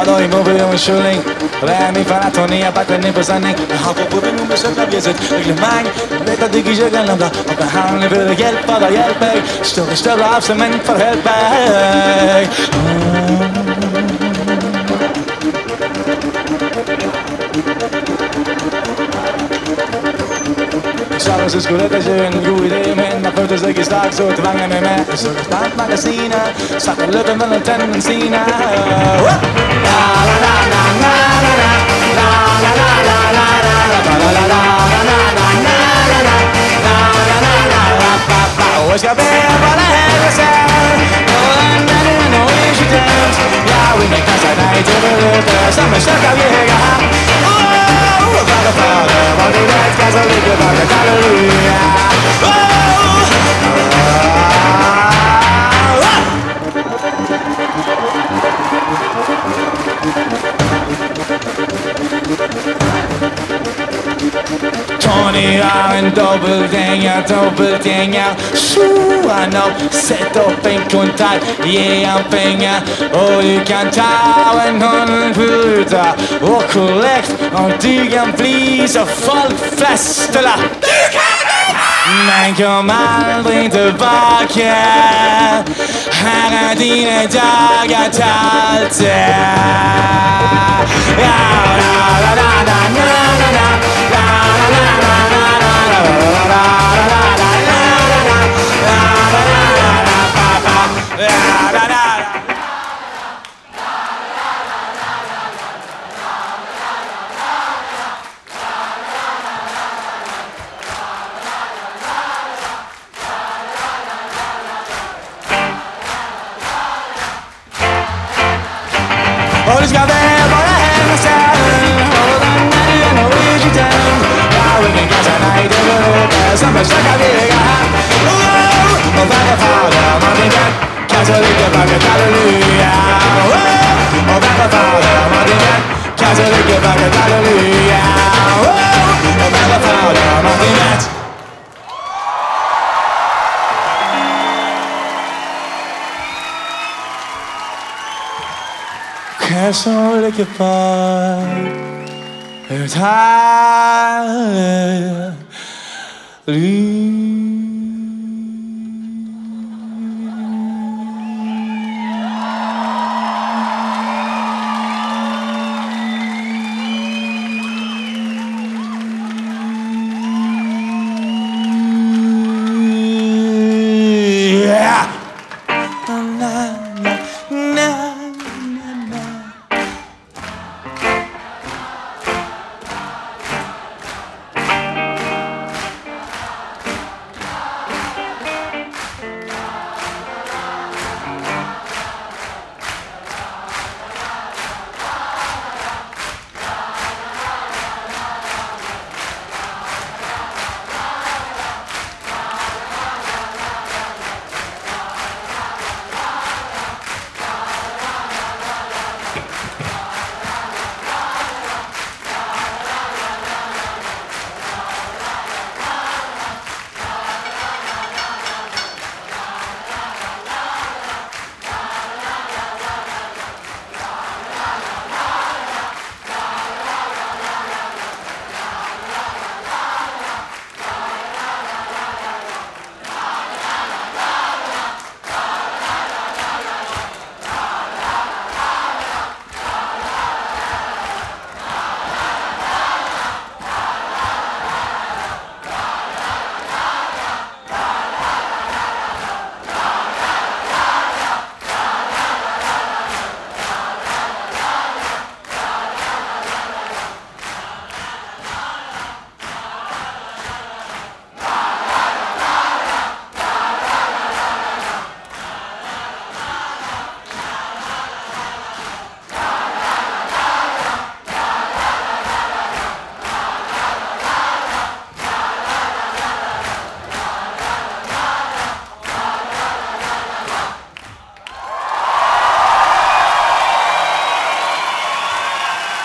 Vado in mobil en schulling. Lei mi fa la tonia, batte ne besanning. Hop op en noem me zo knap je zit. Ik lig mijn, weet dat ik je zeggen nam dat. Op de handen wil ik helpen, wat help ik. Stil af zijn men voor help ik. Alles is goed, dat je een goed idee bent. Maar goed is dat je straks zo te vangen met mij. Zo gespaard magazine, zat de lukken van een tendency na. Always got there for the head of sound. No one better know when she dance. Yeah, we make us a night to the lift. Some stuck out here, Father, all the lights, guys, I'll live your bucket, hallelujah. Tony en dubbelgänger, Schuhan upp, sätt upp en kontakt, ge en pengar. Och du kan ta en hundputa och kollekt om du kan bli så folkfestla. Men kom aldrig tillbaka. Här är dina dagar talte. Oh, it's got there for a hand of sound. Hold on, man, I know what you done. Now we can catch a night in the loop. Some stuck out here, oh, back a father, Martin Cat, Catholic, bucket, hallelujah. Oh, back a father, Martin Cat, Catholic, bucket, hallelujah. Oh, back a father, Martin Cat. Catholic, bucket, hallelujah.